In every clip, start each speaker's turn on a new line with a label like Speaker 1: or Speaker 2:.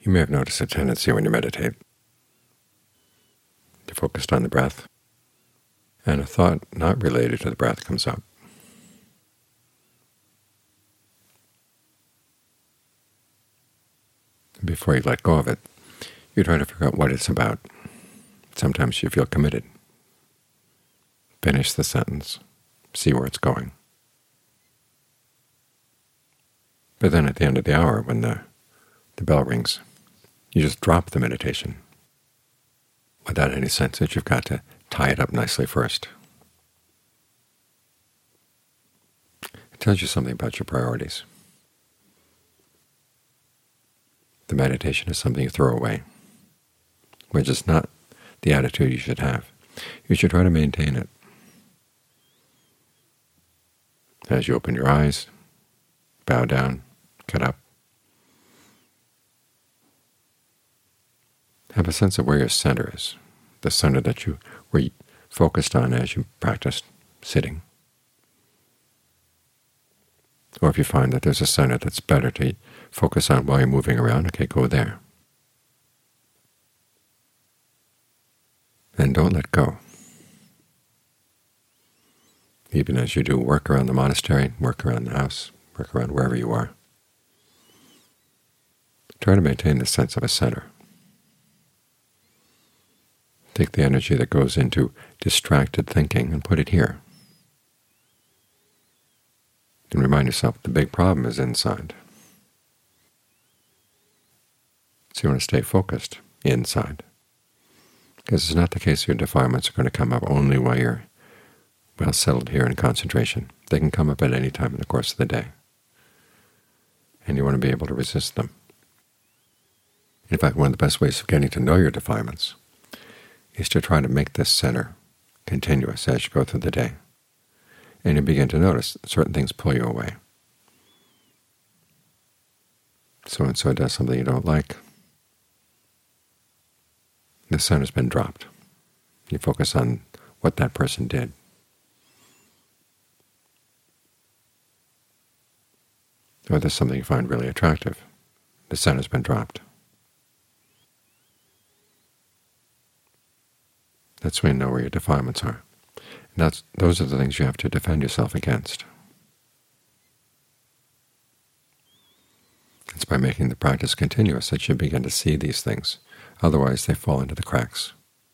Speaker 1: You may have noticed a tendency when you meditate. You're focused on the breath, and a thought not related to the breath comes up. Before you let go of it, you try to figure out what it's about. Sometimes you feel committed. Finish the sentence. See where it's going. But then at the end of the hour, when the bell rings, you just drop the meditation without any sense that you've got to tie it up nicely first. It tells you something about your priorities. The meditation is something you throw away, which is not the attitude you should have. You should try to maintain it. As you open your eyes, bow down, get up, have a sense of where your center is, the center that you were focused on as you practiced sitting. Or if you find that there's a center that's better to focus on while you're moving around, okay, go there. And don't let go. Even as you do work around the monastery, work around the house, work around wherever you are, try to maintain the sense of a center. Take the energy that goes into distracted thinking and put it here. And remind yourself the big problem is inside. So you want to stay focused inside. Because it's not the case your defilements are going to come up only while you're well settled here in concentration. They can come up at any time in the course of the day. And you want to be able to resist them. In fact, one of the best ways of getting to know your defilements is to try to make this center continuous as you go through the day. And you begin to notice certain things pull you away. So-and-so does something you don't like. The center's been dropped. You focus on what that person did. Or there's something you find really attractive. The center's been dropped. That's when you know where your defilements are. And those are the things you have to defend yourself against. It's by making the practice continuous that you begin to see these things. Otherwise, they fall into the cracks.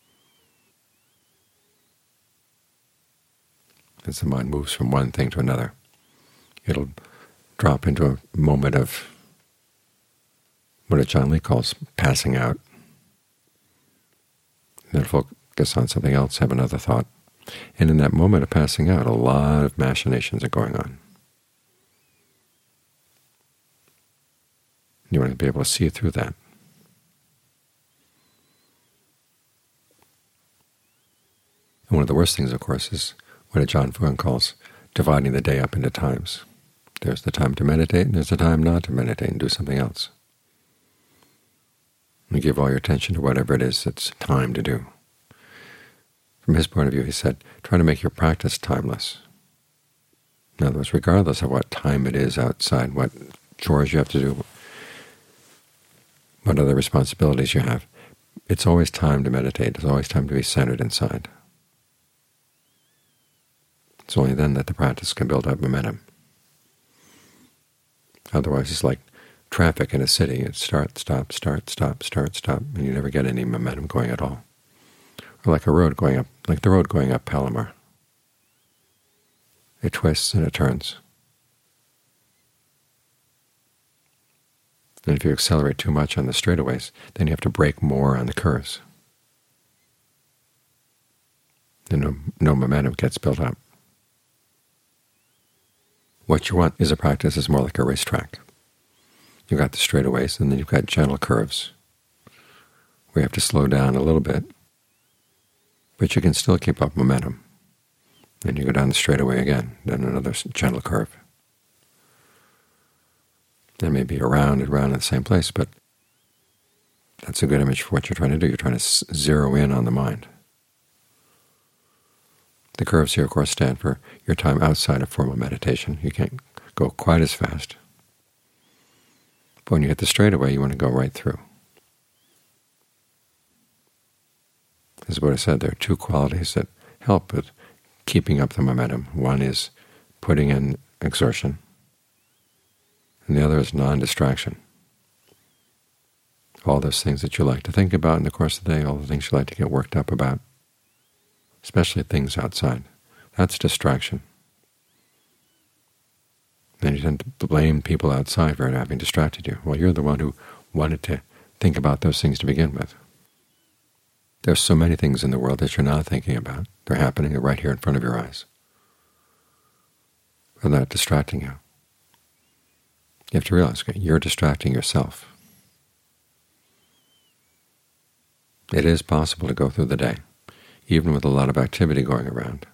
Speaker 1: As the mind moves from one thing to another, it'll drop into a moment of what Ajaan Lee calls passing out. Then focus on something else, have another thought. And in that moment of passing out, a lot of machinations are going on. You want to be able to see through that. And one of the worst things, of course, is what Ajaan Fuang calls dividing the day up into times. There's the time to meditate, and there's the time not to meditate and do something else. You give all your attention to whatever it is it's time to do. From his point of view, he said, try to make your practice timeless. In other words, regardless of what time it is outside, what chores you have to do, what other responsibilities you have, it's always time to meditate. It's always time to be centered inside. It's only then that the practice can build up momentum. Otherwise, it's like traffic in a city. It's start, stop, start, stop, start, stop, and you never get any momentum going at all. Or like a road going up, like the road going up Palomar. It twists and it turns. And if you accelerate too much on the straightaways, then you have to brake more on the curves. And no momentum gets built up. What you want is a practice that's more like a racetrack. You've got the straightaways, and then you've got gentle curves, where you have to slow down a little bit, but you can still keep up momentum. Then you go down the straightaway again, then another gentle curve. Then maybe around and around in the same place, but that's a good image for what you're trying to do. You're trying to zero in on the mind. The curves here, of course, stand for your time outside of formal meditation. You can't go quite as fast. But when you hit the straightaway, you want to go right through. As the Buddha said, there are two qualities that help with keeping up the momentum. One is putting in exertion, and the other is non-distraction. All those things that you like to think about in the course of the day, all the things you like to get worked up about, especially things outside, that's distraction. Then you tend to blame people outside for having distracted you. Well, you're the one who wanted to think about those things to begin with. There's so many things in the world that you're not thinking about. They're happening right here in front of your eyes. They're not distracting you. You have to realize, okay, you're distracting yourself. It is possible to go through the day, even with a lot of activity going around,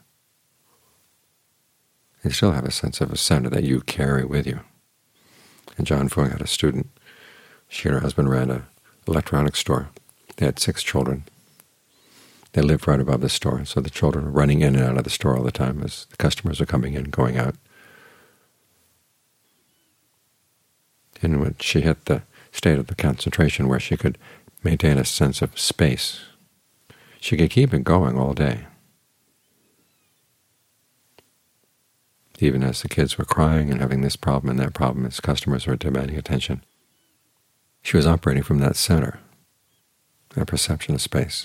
Speaker 1: and still have a sense of a center that you carry with you. And John Fung had a student. She and her husband ran an electronics store. They had 6 children. They lived right above the store, so the children were running in and out of the store all the time as the customers are coming in and going out. And when she hit the state of the concentration where she could maintain a sense of space, she could keep it going all day. Even as the kids were crying and having this problem and that problem, as customers were demanding attention, she was operating from that center, that perception of space.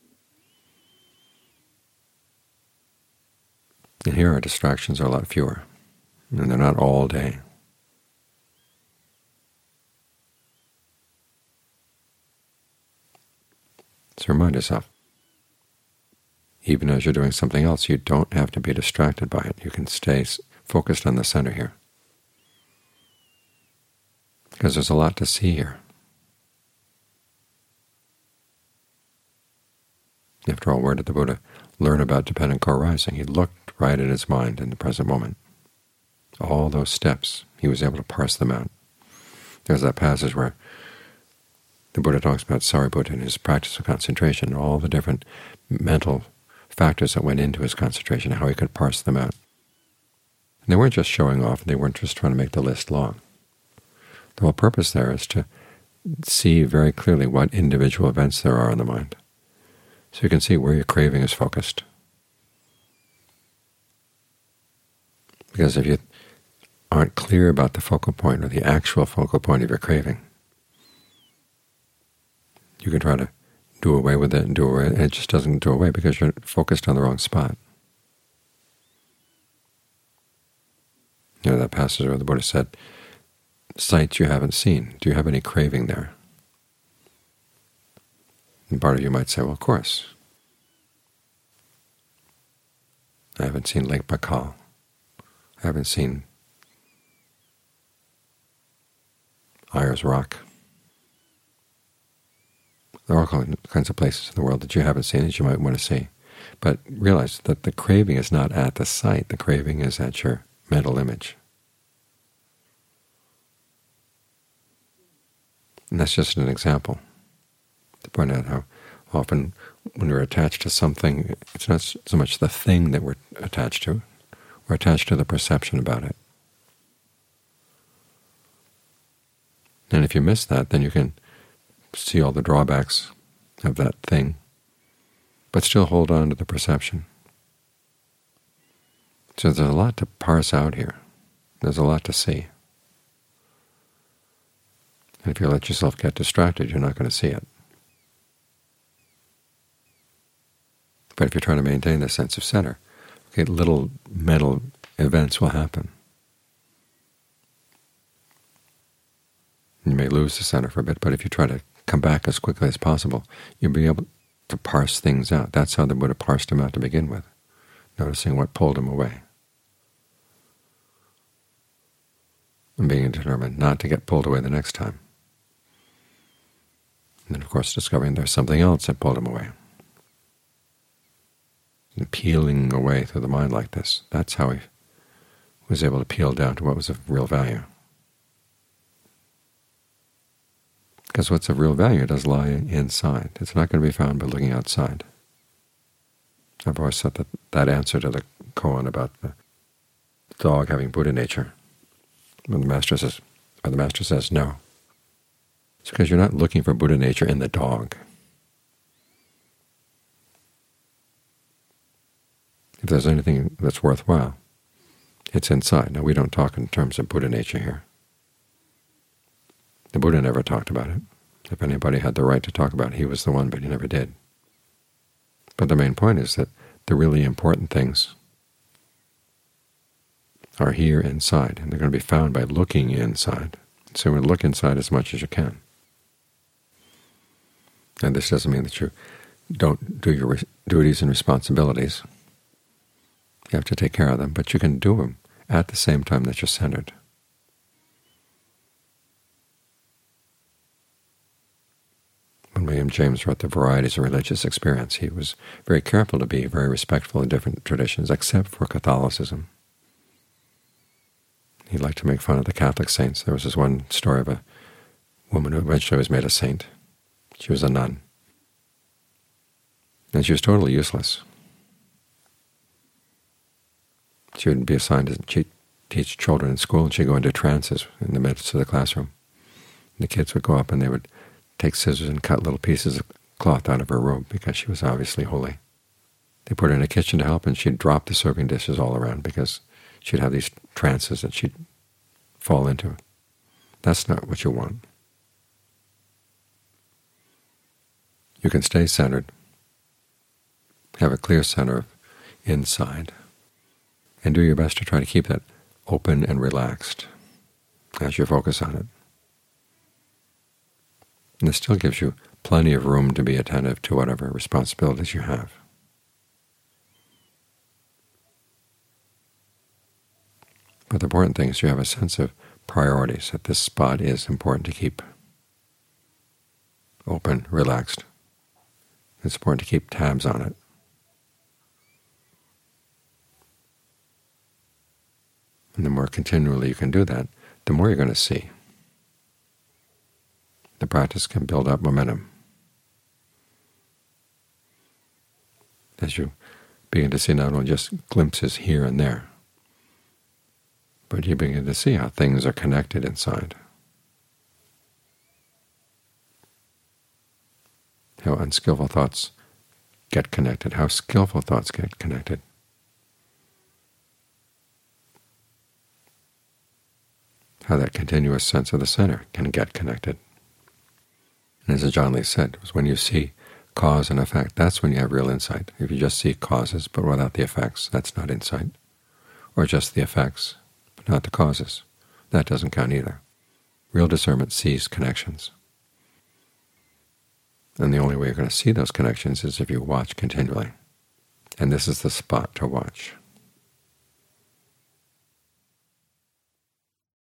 Speaker 1: And here our distractions are a lot fewer, and they're not all day. So remind yourself, even as you're doing something else, you don't have to be distracted by it. You can stay focused on the center here, because there's a lot to see here. After all, where did the Buddha learn about dependent co-arising? He looked right at his mind in the present moment. All those steps, he was able to parse them out. There's that passage where the Buddha talks about Sariputta and his practice of concentration, all the different mental factors that went into his concentration, how he could parse them out. And they weren't just showing off, and they weren't just trying to make the list long. The whole purpose there is to see very clearly what individual events there are in the mind, so you can see where your craving is focused. Because if you aren't clear about the focal point or the actual focal point of your craving, you can try to do away with it and it just doesn't do away because you're focused on the wrong spot. You know that passage where the Buddha said, sights you haven't seen, do you have any craving there? And part of you might say, well, of course. I haven't seen Lake Baikal. I haven't seen Ayers Rock. There are all kinds of places in the world that you haven't seen that you might want to see. But realize that the craving is not at the site. The craving is at your mental image. And that's just an example to point out how often when we're attached to something, it's not so much the thing that we're attached to. We're attached to the perception about it. And if you miss that, then you can see all the drawbacks of that thing, but still hold on to the perception. So there's a lot to parse out here. There's a lot to see. And if you let yourself get distracted, you're not going to see it. But if you're trying to maintain this sense of center, okay, little mental events will happen. You may lose the center for a bit, but if you try to come back as quickly as possible, you'll be able to parse things out. That's how the Buddha parsed them out to begin with, noticing what pulled him away, and being determined not to get pulled away the next time. And then, of course, discovering there's something else that pulled him away. And peeling away through the mind like this, that's how he was able to peel down to what was of real value. Because what's of real value does lie inside. It's not going to be found by looking outside. I've always thought that that answer to the koan about the dog having Buddha nature, when the master says no, it's because you're not looking for Buddha nature in the dog. If there's anything that's worthwhile, it's inside. Now, we don't talk in terms of Buddha nature here. The Buddha never talked about it. If anybody had the right to talk about it, he was the one, but he never did. But the main point is that the really important things are here inside, and they're going to be found by looking inside. So you want to look inside as much as you can. And this doesn't mean that you don't do your duties and responsibilities. You have to take care of them, but you can do them at the same time that you're centered. When William James wrote The Varieties of Religious Experience, he was very careful to be very respectful of different traditions, except for Catholicism. He liked to make fun of the Catholic saints. There was this one story of a woman who eventually was made a saint. She was a nun, and she was totally useless. She would be assigned to teach children in school, and she'd go into trances in the midst of the classroom. And the kids would go up and they would take scissors and cut little pieces of cloth out of her robe because she was obviously holy. They put her in the kitchen to help, and she'd drop the serving dishes all around because she'd have these trances that she'd fall into. That's not what you want. You can stay centered, have a clear center inside, and do your best to try to keep that open and relaxed as you focus on it. And this still gives you plenty of room to be attentive to whatever responsibilities you have. But the important thing is you have a sense of priorities, that this spot is important to keep open, relaxed. It's important to keep tabs on it. And the more continually you can do that, the more you're going to see. The practice can build up momentum. As you begin to see not only just glimpses here and there, but you begin to see how things are connected inside, how unskillful thoughts get connected, how skillful thoughts get connected. How that continuous sense of the center can get connected. And as Ajaan Lee said, it was when you see cause and effect, that's when you have real insight. If you just see causes but without the effects, that's not insight. Or just the effects but not the causes, that doesn't count either. Real discernment sees connections. And the only way you're going to see those connections is if you watch continually. And this is the spot to watch.